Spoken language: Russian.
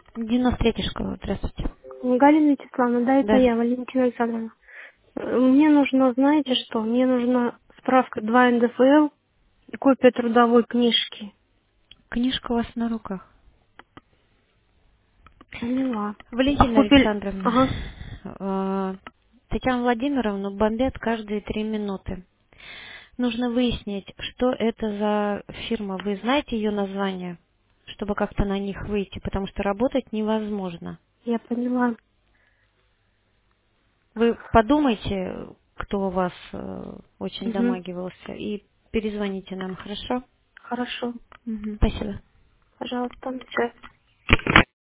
93 школа, здравствуйте. Галина Вячеславовна, да, это Да. я, Валентина Александровна. Мне нужно, знаете что, мне нужна справка 2 НДФЛ и копия трудовой книжки. Книжка у вас на руках. Поняла. А Валентина копия... Александровна, Ага, Татьяну Владимировну бомбят каждые 3 минуты. Нужно выяснить, что это за фирма. Вы знаете ее название, чтобы как-то на них выйти, потому что работать невозможно. я поняла. Вы подумайте, кто у вас очень Угу. домагивался, и перезвоните нам, хорошо? Хорошо. Спасибо. Пожалуйста. Всё.